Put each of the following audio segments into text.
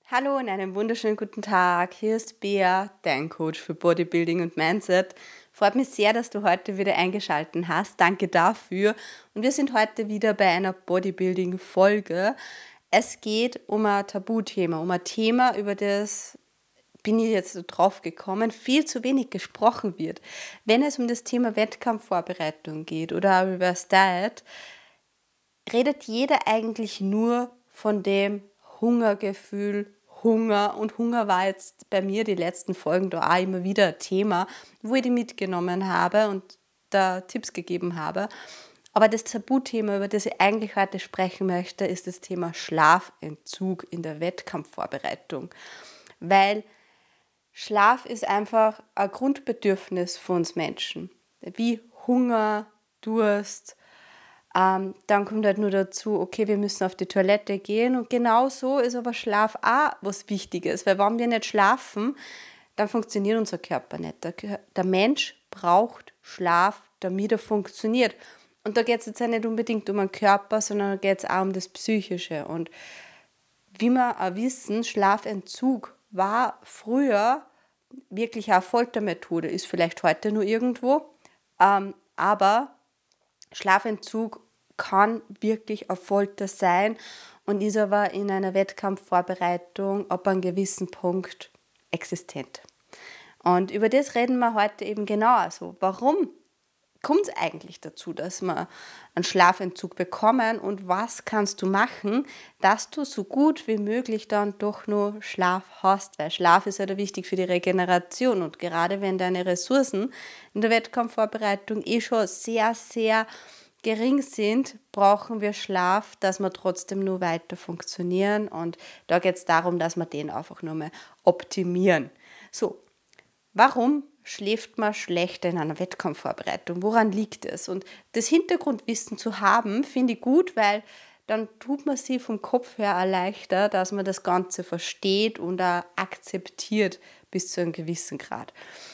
Hallo und einen wunderschönen guten Tag. Hier ist Bea, dein Coach für Bodybuilding und Mindset. Freut mich sehr, dass du heute wieder eingeschaltet hast. Danke dafür. Und wir sind heute wieder bei einer Bodybuilding-Folge. Es geht um ein Tabuthema, um ein Thema, über das bin ich jetzt drauf gekommen, viel zu wenig gesprochen wird. Wenn es um das Thema Wettkampfvorbereitung geht oder auch über das Diet, redet jeder eigentlich nur von dem Hungergefühl, Hunger. Und Hunger war jetzt bei mir die letzten Folgen da auch immer wieder ein Thema, wo ich die mitgenommen habe und da Tipps gegeben habe. Aber das Tabuthema, über das ich eigentlich heute sprechen möchte, ist das Thema Schlafentzug in der Wettkampfvorbereitung. Weil Schlaf ist einfach ein Grundbedürfnis für uns Menschen. Wie Hunger, Durst. Dann kommt halt nur dazu, okay, wir müssen auf die Toilette gehen. Und genau so ist aber Schlaf auch was Wichtiges. Weil wenn wir nicht schlafen, dann funktioniert unser Körper nicht. Der Mensch braucht Schlaf, damit er funktioniert. Und da geht es jetzt auch nicht unbedingt um den Körper, sondern da geht es auch um das Psychische. Und wie wir auch wissen, Schlafentzug war früher wirklich eine Foltermethode, ist vielleicht heute nur irgendwo, aber Schlafentzug kann wirklich eine Folter sein und ist aber in einer Wettkampfvorbereitung ab einem gewissen Punkt existent. Und über das reden wir heute eben genauer so. Warum kommt es eigentlich dazu, dass wir einen Schlafentzug bekommen und was kannst du machen, dass du so gut wie möglich dann doch nur Schlaf hast, weil Schlaf ist ja wichtig für die Regeneration und gerade wenn deine Ressourcen in der Wettkampfvorbereitung schon sehr, sehr gering sind, brauchen wir Schlaf, dass wir trotzdem nur weiter funktionieren und da geht es darum, dass wir den einfach nur mal optimieren. So, warum schläft man schlechter in einer Wettkampfvorbereitung? Woran liegt es? Und das Hintergrundwissen zu haben, finde ich gut, weil dann tut man sich vom Kopf her leichter, dass man das Ganze versteht und auch akzeptiert bis zu einem gewissen Grad.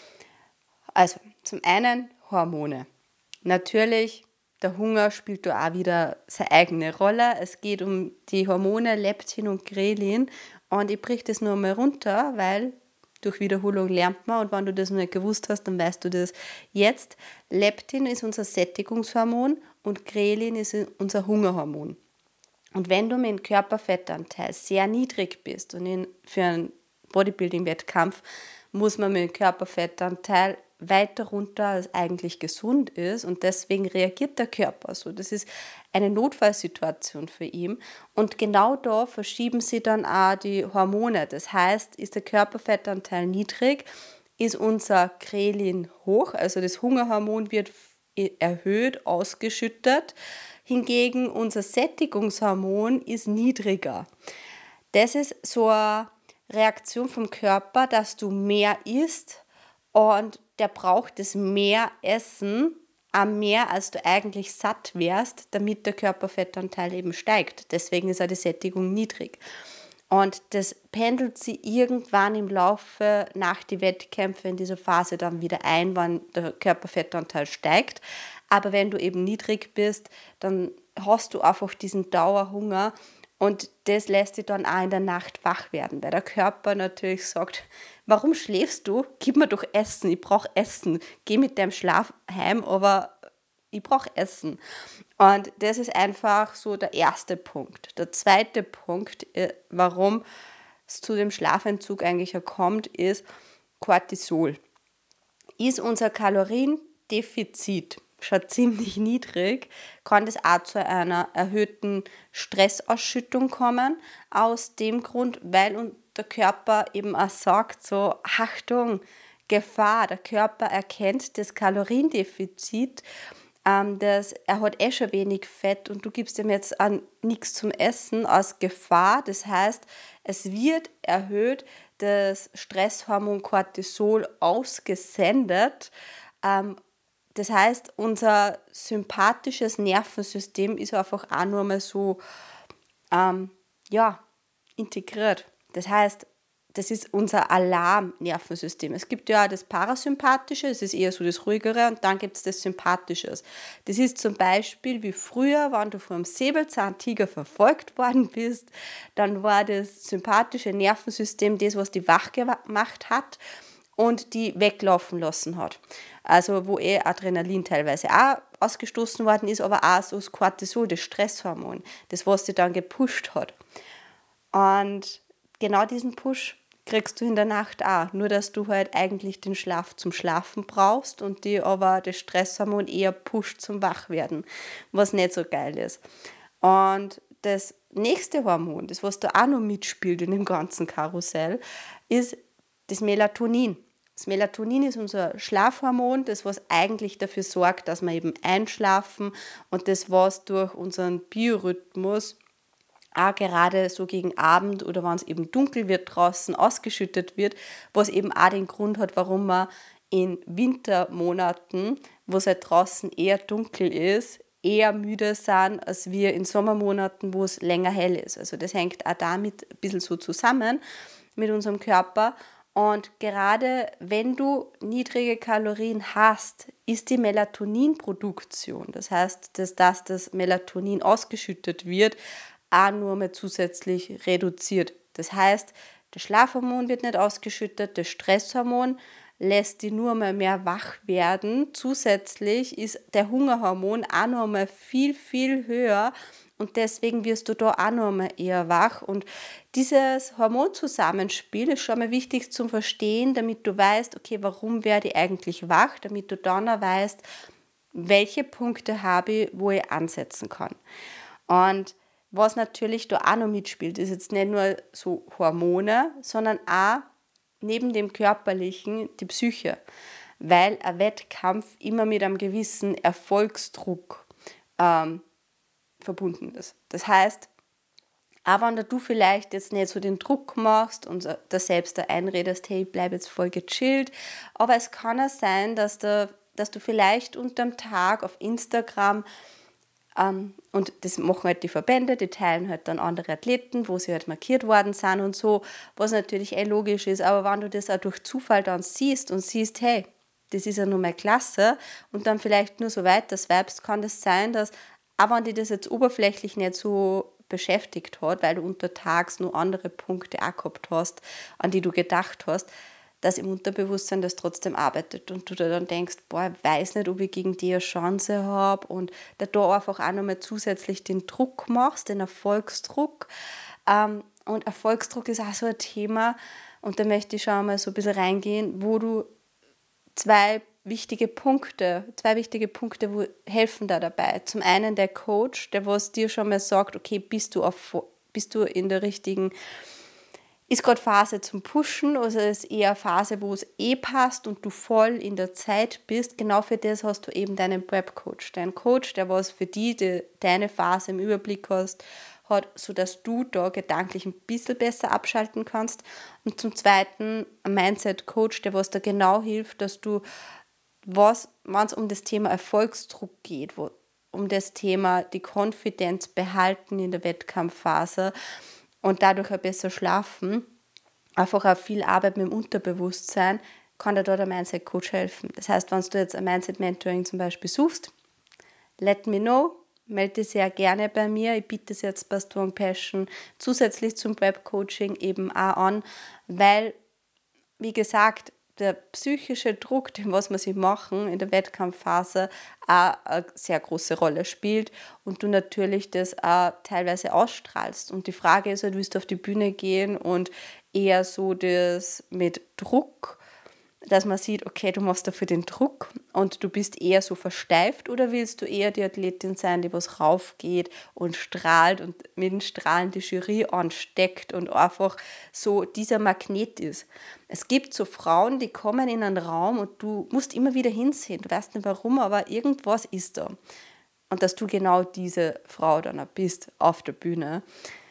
Also, zum einen Hormone. Natürlich, der Hunger spielt da auch wieder seine eigene Rolle. Es geht um die Hormone Leptin und Ghrelin und ich brich das nur mal runter, weil durch Wiederholung lernt man und wenn du das noch nicht gewusst hast, dann weißt du das jetzt. Leptin ist unser Sättigungshormon und Ghrelin ist unser Hungerhormon. Und wenn du mit dem Körperfettanteil sehr niedrig bist und für einen Bodybuilding-Wettkampf muss man mit dem Körperfettanteil weiter runter, als eigentlich gesund ist und deswegen reagiert der Körper so. Das ist eine Notfallsituation für ihn und genau da verschieben sie dann auch die Hormone. Das heißt, ist der Körperfettanteil niedrig, ist unser Ghrelin hoch, also das Hungerhormon wird erhöht, ausgeschüttet, hingegen unser Sättigungshormon ist niedriger. Das ist so eine Reaktion vom Körper, dass du mehr isst und der braucht das mehr Essen, auch mehr als du eigentlich satt wärst, damit der Körperfettanteil eben steigt. Deswegen ist auch die Sättigung niedrig. Und das pendelt sie irgendwann im Laufe nach die Wettkämpfe in dieser Phase dann wieder ein, wenn der Körperfettanteil steigt. Aber wenn du eben niedrig bist, dann hast du einfach diesen Dauerhunger und das lässt dich dann auch in der Nacht wach werden, weil der Körper natürlich sagt, warum schläfst du? Gib mir doch Essen, ich brauche Essen. Geh mit deinem Schlaf heim, aber ich brauche Essen. Und das ist einfach so der erste Punkt. Der zweite Punkt, warum es zu dem Schlafentzug eigentlich kommt, ist Cortisol. Ist unser Kaloriendefizit schon ziemlich niedrig, kann das auch zu einer erhöhten Stressausschüttung kommen. Aus dem Grund, weil der Körper eben auch sagt, so Achtung, Gefahr, der Körper erkennt das Kaloriendefizit, er hat schon wenig Fett und du gibst ihm jetzt nichts zum Essen aus Gefahr. Das heißt, es wird erhöht das Stresshormon Cortisol ausgesendet. Das heißt, unser sympathisches Nervensystem ist einfach auch nur mal so integriert. Das heißt, das ist unser Alarmnervensystem. Es gibt ja das Parasympathische, das ist eher so das Ruhigere, und dann gibt es das Sympathische. Das ist zum Beispiel wie früher, wenn du vom Säbelzahntiger verfolgt worden bist, dann war das sympathische Nervensystem das, was die wach gemacht hat und die weglaufen lassen hat. Also wo Adrenalin teilweise auch ausgestoßen worden ist, aber auch so das Cortisol, das Stresshormon, das was sie dann gepusht hat. Und genau diesen Push kriegst du in der Nacht auch, nur dass du halt eigentlich den Schlaf zum Schlafen brauchst und die aber das Stresshormon eher pusht zum Wachwerden, was nicht so geil ist. Und das nächste Hormon, das was da auch noch mitspielt in dem ganzen Karussell, ist das Melatonin. Das Melatonin ist unser Schlafhormon, das was eigentlich dafür sorgt, dass wir eben einschlafen, und das was durch unseren Biorhythmus auch gerade so gegen Abend oder wenn es eben dunkel wird draußen ausgeschüttet wird, was eben auch den Grund hat, warum man in Wintermonaten, wo es halt draußen eher dunkel ist, eher müde sind, als wir in Sommermonaten, wo es länger hell ist. Also das hängt auch damit ein bisschen so zusammen mit unserem Körper. Und gerade wenn du niedrige Kalorien hast, ist die Melatoninproduktion, das heißt, dass das Melatonin ausgeschüttet wird, auch nur mehr zusätzlich reduziert. Das heißt, das Schlafhormon wird nicht ausgeschüttet, das Stresshormon lässt die nur mehr wach werden. Zusätzlich ist der Hungerhormon auch noch mal viel, viel höher, und deswegen wirst du da auch noch mal eher wach. Und dieses Hormonzusammenspiel ist schon mal wichtig zum Verstehen, damit du weißt, okay, warum werde ich eigentlich wach, damit du dann auch weißt, welche Punkte habe ich, wo ich ansetzen kann. Und was natürlich da auch noch mitspielt, ist jetzt nicht nur so Hormone, sondern auch neben dem Körperlichen die Psyche, weil ein Wettkampf immer mit einem gewissen Erfolgsdruck verbunden ist. Das heißt, auch wenn du vielleicht jetzt nicht so den Druck machst und da selbst da einredest, hey, ich bleibe jetzt voll gechillt, aber es kann auch sein, dass du vielleicht unterm Tag auf Instagram, und das machen halt die Verbände, die teilen halt dann andere Athleten, wo sie halt markiert worden sind und so, was natürlich logisch ist, aber wenn du das auch durch Zufall dann siehst und siehst, hey, das ist ja nur mal klasse, und dann vielleicht nur so weiter swipest, kann das sein, dass, auch wenn dich das jetzt oberflächlich nicht so beschäftigt hat, weil du untertags nur andere Punkte auch gehabt hast, an die du gedacht hast, dass im Unterbewusstsein das trotzdem arbeitet und du dir dann denkst, boah, ich weiß nicht, ob ich gegen die eine Chance habe, und da einfach auch nochmal zusätzlich den Druck machst, den Erfolgsdruck. Und Erfolgsdruck ist auch so ein Thema, und da möchte ich schon mal so ein bisschen reingehen, wo du zwei wichtige Punkte, wo helfen da dabei. Zum einen der Coach, der was dir schon mal sagt, okay, bist du in der richtigen, ist gerade Phase zum Pushen, also ist eher Phase, wo es passt und du voll in der Zeit bist. Genau für das hast du eben deinen Prep-Coach. Dein Coach, der was für deine Phase im Überblick hat, sodass du da gedanklich ein bisschen besser abschalten kannst. Und zum Zweiten ein Mindset-Coach, der was da genau hilft, dass du, wenn es um das Thema Erfolgsdruck geht, um das Thema die Konfidenz behalten in der Wettkampfphase und dadurch auch besser schlafen, einfach auch viel Arbeit mit dem Unterbewusstsein, kann dir da der Mindset-Coach helfen. Das heißt, wenn du jetzt ein Mindset-Mentoring zum Beispiel suchst, let me know, melde dich sehr gerne bei mir. Ich biete es jetzt bei Strong Passion zusätzlich zum Prep-Coaching eben auch an, weil, wie gesagt, der psychische Druck, den was wir sich machen in der Wettkampfphase, auch eine sehr große Rolle spielt und du natürlich das auch teilweise ausstrahlst. Und die Frage ist halt, willst du auf die Bühne gehen und eher so das mit Druck, dass man sieht, okay, du machst dafür den Druck und du bist eher so versteift, oder willst du eher die Athletin sein, die was raufgeht und strahlt und mit den Strahlen die Jury ansteckt und einfach so dieser Magnet ist. Es gibt so Frauen, die kommen in einen Raum und du musst immer wieder hinsehen. Du weißt nicht warum, aber irgendwas ist da. Und dass du genau diese Frau dann auch bist auf der Bühne.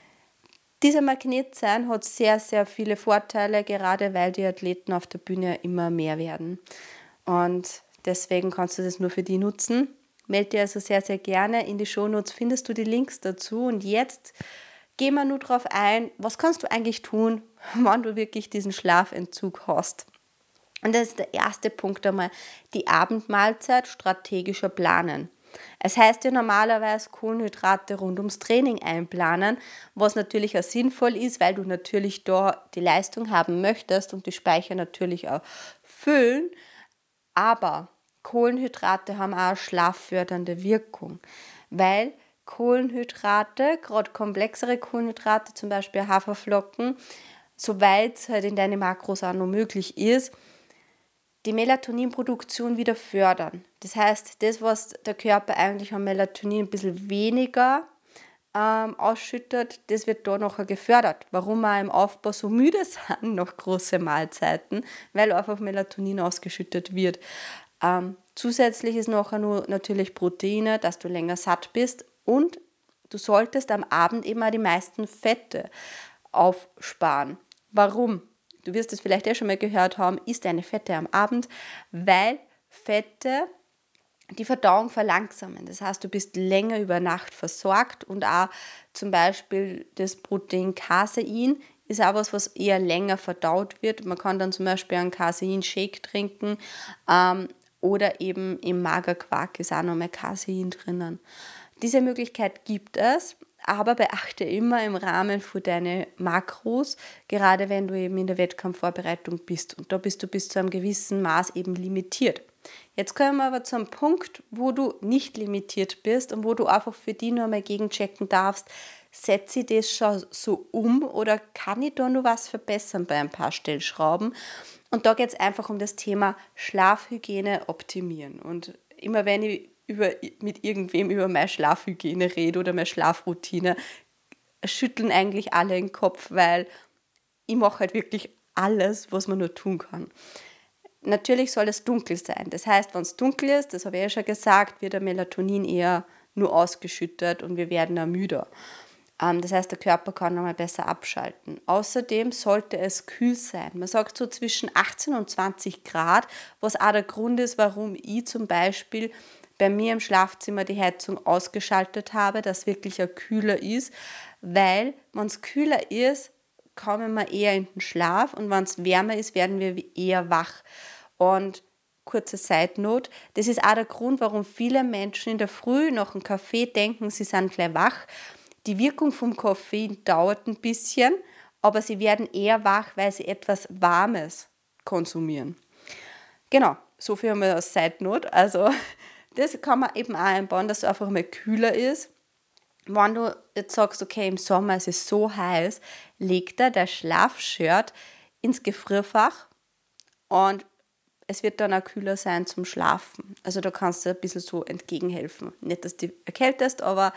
Dieser Magnet sein hat sehr, sehr viele Vorteile, gerade weil die Athleten auf der Bühne immer mehr werden. Und deswegen kannst du das nur für die nutzen. Melde dir also sehr, sehr gerne. In die Shownotes findest du die Links dazu. Und jetzt gehen wir nur darauf ein, was kannst du eigentlich tun, wenn du wirklich diesen Schlafentzug hast. Und das ist der erste Punkt einmal, die Abendmahlzeit strategischer planen. Es heißt ja normalerweise Kohlenhydrate rund ums Training einplanen, was natürlich auch sinnvoll ist, weil du natürlich da die Leistung haben möchtest und die Speicher natürlich auch füllen. Aber Kohlenhydrate haben auch eine schlaffördernde Wirkung, weil Kohlenhydrate, gerade komplexere Kohlenhydrate, zum Beispiel Haferflocken, soweit es halt in deine Makros auch noch möglich ist, die Melatoninproduktion wieder fördern. Das heißt, das, was der Körper eigentlich an Melatonin ein bisschen weniger ausschüttet, das wird da nachher gefördert. Warum wir im Aufbau so müde sind nach großen Mahlzeiten, weil einfach Melatonin ausgeschüttet wird. Zusätzlich ist nachher nur natürlich Proteine, dass du länger satt bist, und du solltest am Abend immer die meisten Fette aufsparen. Warum? Du wirst es vielleicht schon mal gehört haben, isst deine Fette am Abend, weil Fette die Verdauung verlangsamen. Das heißt, du bist länger über Nacht versorgt, und auch zum Beispiel das Protein Casein ist auch was eher länger verdaut wird. Man kann dann zum Beispiel einen Casein-Shake trinken oder eben im Magerquark ist auch noch mehr Casein drinnen. Diese Möglichkeit gibt es, aber beachte immer im Rahmen für deine Makros, gerade wenn du eben in der Wettkampfvorbereitung bist. Und da bist du bis zu einem gewissen Maß eben limitiert. Jetzt kommen wir aber zu einem Punkt, wo du nicht limitiert bist und wo du einfach für dich nur einmal gegenchecken darfst, setze ich das schon so um oder kann ich da noch was verbessern bei ein paar Stellschrauben? Und da geht es einfach um das Thema Schlafhygiene optimieren. Und immer wenn ich mit irgendwem über meine Schlafhygiene rede oder meine Schlafroutine, schütteln eigentlich alle den Kopf, weil ich mache halt wirklich alles, was man nur tun kann. Natürlich soll es dunkel sein. Das heißt, wenn es dunkel ist, das habe ich ja schon gesagt, wird der Melatonin eher nur ausgeschüttet und wir werden müder. Das heißt, der Körper kann nochmal besser abschalten. Außerdem sollte es kühl sein. Man sagt so zwischen 18 und 20 Grad, was auch der Grund ist, warum ich zum Beispiel bei mir im Schlafzimmer die Heizung ausgeschaltet habe, dass wirklich kühler ist, weil wenn es kühler ist, kommen wir eher in den Schlaf, und wenn es wärmer ist, werden wir eher wach. Und kurze Side-Note, das ist auch der Grund, warum viele Menschen in der Früh nach einem Kaffee denken, sie sind gleich wach. Die Wirkung vom Koffein dauert ein bisschen, aber sie werden eher wach, weil sie etwas Warmes konsumieren. Genau, so viel einmal als Side-Note. Also das kann man eben auch einbauen, dass es einfach mal kühler ist. Wenn du jetzt sagst, okay, im Sommer ist es so heiß, leg da der Schlafshirt ins Gefrierfach und es wird dann auch kühler sein zum Schlafen. Also da kannst du ein bisschen so entgegenhelfen. Nicht, dass du dich erkältest, aber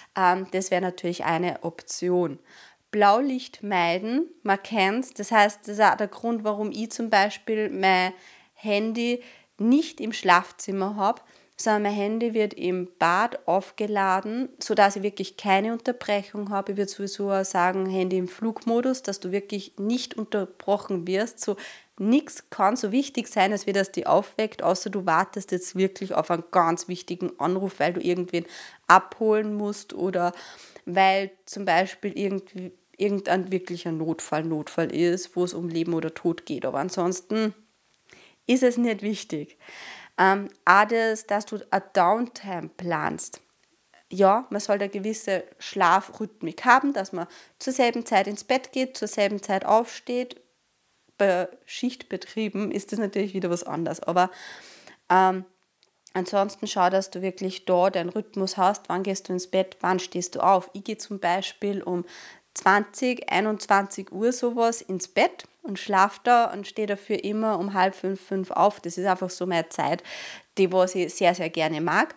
das wäre natürlich eine Option. Blaulicht meiden, man kennt es. Das heißt, das ist auch der Grund, warum ich zum Beispiel mein Handy nicht im Schlafzimmer habe, sondern mein Handy wird im Bad aufgeladen, sodass ich wirklich keine Unterbrechung habe. Ich würde sowieso auch sagen, Handy im Flugmodus, dass du wirklich nicht unterbrochen wirst. So nichts kann so wichtig sein, als wie das dich aufweckt, außer du wartest jetzt wirklich auf einen ganz wichtigen Anruf, weil du irgendwen abholen musst oder weil zum Beispiel irgendein wirklicher Notfall ist, wo es um Leben oder Tod geht. Aber ansonsten ist es nicht wichtig. Auch das, dass du eine Downtime planst. Ja, man soll eine gewisse Schlafrhythmik haben, dass man zur selben Zeit ins Bett geht, zur selben Zeit aufsteht. Bei Schichtbetrieben ist das natürlich wieder was anderes. Aber ansonsten schau, dass du wirklich da deinen Rhythmus hast. Wann gehst du ins Bett, wann stehst du auf? Ich gehe zum Beispiel um 20, 21 Uhr sowas ins Bett und schlafe da und stehe dafür immer um 4:30, 5 auf. Das ist einfach so meine Zeit, die was ich sehr, sehr gerne mag.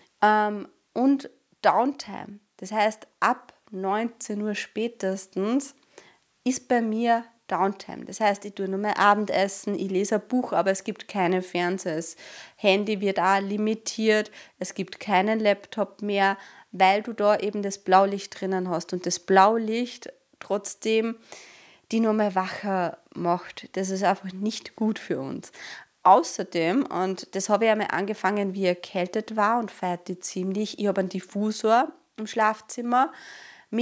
Und Downtime, das heißt ab 19 Uhr spätestens ist bei mir Downtime. Das heißt, ich tue nur mein Abendessen, ich lese ein Buch, aber es gibt keine Fernseher. Das Handy wird auch limitiert, es gibt keinen Laptop mehr, weil du da eben das Blaulicht drinnen hast. Und das Blaulicht trotzdem die nur mal wacher macht. Das ist einfach nicht gut für uns. Außerdem, und das habe ich einmal angefangen, wie ich erkältet war und feierte ziemlich, ich habe einen Diffusor im Schlafzimmer mit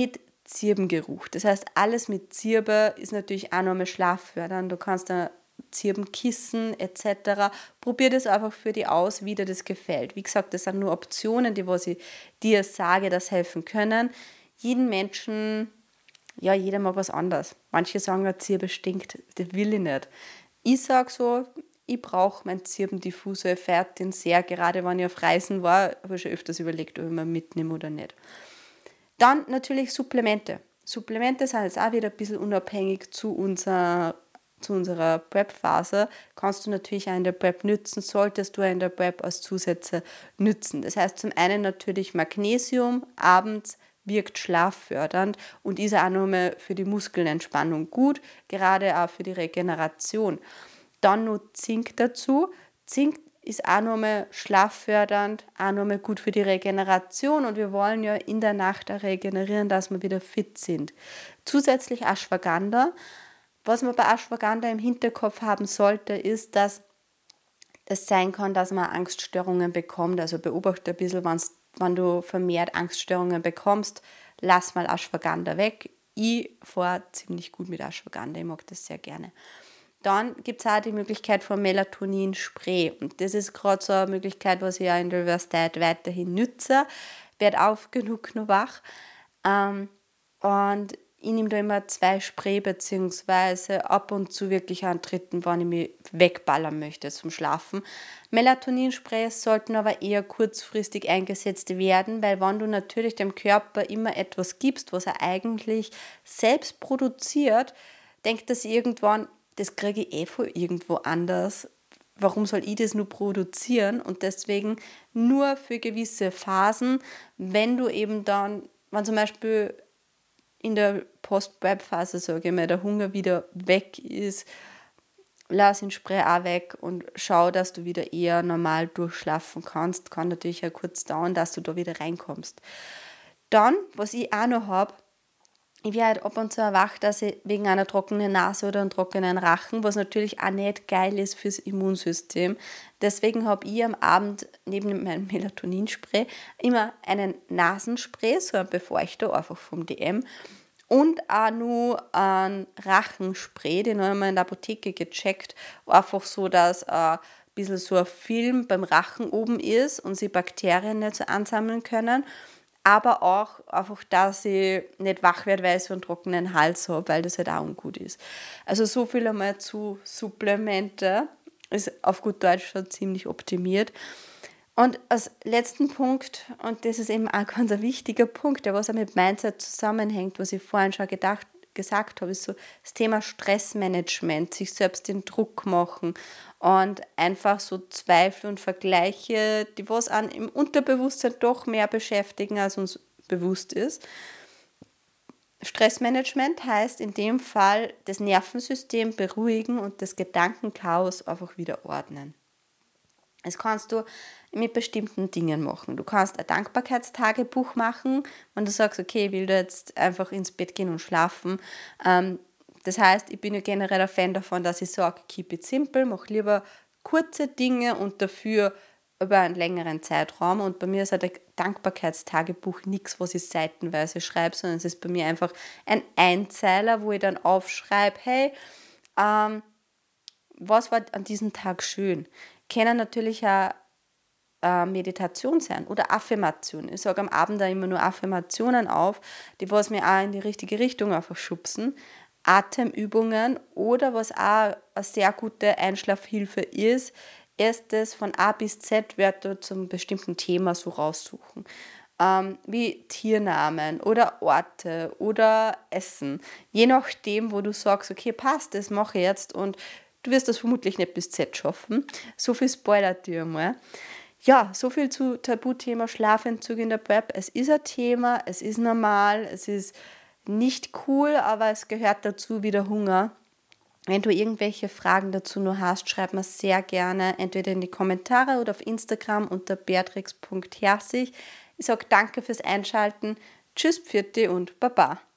Zirbengeruch. Das heißt, alles mit Zirbe ist natürlich auch nochmal schlaffördernd. Du kannst da Zirbenkissen etc. Probier das einfach für dich aus, wie dir das gefällt. Wie gesagt, das sind nur Optionen, die was ich dir sage, dass helfen können. Jeden Menschen, ja, jeder mag was anderes. Manche sagen, der Zirbe stinkt, das will ich nicht. Ich sage so, ich brauche meinen Zirbendiffusor, ich feiere den sehr. Gerade wenn ich auf Reisen war, habe ich schon öfters überlegt, ob ich ihn mitnehme oder nicht. Dann natürlich Supplemente. Supplemente sind jetzt auch wieder ein bisschen unabhängig zu unserer Prep-Phase. Kannst du natürlich auch in der Prep nützen, solltest du in der Prep als Zusätze nützen. Das heißt zum einen natürlich Magnesium abends wirkt schlaffördernd und ist auch nochmal für die Muskelentspannung gut, gerade auch für die Regeneration. Dann noch Zink dazu. Zink ist auch nochmal schlaffördernd, auch nochmal gut für die Regeneration und wir wollen ja in der Nacht auch regenerieren, dass wir wieder fit sind. Zusätzlich Ashwagandha. Was man bei Ashwagandha im Hinterkopf haben sollte, ist, dass es sein kann, dass man Angststörungen bekommt. Also beobachte ein bisschen, wenn du vermehrt Angststörungen bekommst, lass mal Ashwagandha weg. Ich fahre ziemlich gut mit Ashwagandha, ich mag das sehr gerne. Dann gibt es auch die Möglichkeit von Melatonin-Spray. Und das ist gerade so eine Möglichkeit, was ich ja in der Reverse Diet weiterhin nütze. Werd auf genug noch wach. Und ich nehme da immer 2 Spray, beziehungsweise ab und zu wirklich einen dritten, wenn ich mich wegballern möchte zum Schlafen. Melatoninsprays sollten aber eher kurzfristig eingesetzt werden, weil wenn du natürlich dem Körper immer etwas gibst, was er eigentlich selbst produziert, denkt er sich irgendwann, das kriege ich von irgendwo anders. Warum soll ich das nur produzieren? Und deswegen nur für gewisse Phasen, wenn du eben dann, wenn zum Beispiel in der Post-Prep-Phase, sage ich mal, der Hunger wieder weg ist, lass den Spray auch weg und schau, dass du wieder eher normal durchschlafen kannst. Kann natürlich auch kurz dauern, dass du da wieder reinkommst. Dann, was ich auch noch habe, ich werde halt ab und zu wach, dass ich wegen einer trockenen Nase oder einem trockenen Rachen, was natürlich auch nicht geil ist fürs Immunsystem. Deswegen habe ich am Abend neben meinem Melatoninspray immer einen Nasenspray, so ein Befeuchter, einfach vom DM. Und auch nur einen Rachenspray, den habe ich mal in der Apotheke gecheckt. Einfach so, dass ein bisschen so ein Film beim Rachen oben ist und sich Bakterien nicht so ansammeln können. Aber auch einfach, dass ich nicht wach werde, weil ich so einen trockenen Hals habe, weil das halt auch ungut ist. Also so viel einmal zu Supplemente. Ist auf gut Deutsch schon ziemlich optimiert. Und als letzten Punkt, und das ist eben auch ganz ein wichtiger Punkt, der was auch mit Mindset zusammenhängt, was ich vorhin schon gesagt habe, ist so das Thema Stressmanagement, sich selbst den Druck machen und einfach so Zweifel und Vergleiche, die was an im Unterbewusstsein doch mehr beschäftigen, als uns bewusst ist. Stressmanagement heißt in dem Fall das Nervensystem beruhigen und das Gedankenchaos einfach wieder ordnen. Das kannst du mit bestimmten Dingen machen. Du kannst ein Dankbarkeitstagebuch machen, wenn du sagst, okay, ich will da jetzt einfach ins Bett gehen und schlafen. Das heißt, ich bin ja generell ein Fan davon, dass ich sage, keep it simple, mach lieber kurze Dinge und dafür über einen längeren Zeitraum. Und bei mir ist halt ein Dankbarkeitstagebuch nichts, was ich seitenweise schreibe, sondern es ist bei mir einfach ein Einzeiler, wo ich dann aufschreibe, hey, was war an diesem Tag schön? Können natürlich auch Meditation sein oder Affirmation. Ich sage am Abend da immer nur Affirmationen auf, die was mir auch in die richtige Richtung einfach schubsen. Atemübungen oder was auch eine sehr gute Einschlafhilfe ist das von A bis Z Wörter zum bestimmten Thema so raussuchen. Wie Tiernamen oder Orte oder Essen. Je nachdem, wo du sagst, okay, passt, das mache ich jetzt und du wirst das vermutlich nicht bis Z schaffen. So viel spoilert dir mal. Ja, so viel zu Tabuthema Schlafentzug in der Prep. Es ist ein Thema, es ist normal, es ist nicht cool, aber es gehört dazu wie der Hunger. Wenn du irgendwelche Fragen dazu noch hast, schreib mir sehr gerne entweder in die Kommentare oder auf Instagram unter beatrix.herzig. Ich sage danke fürs Einschalten. Tschüss, Pfiat und Baba.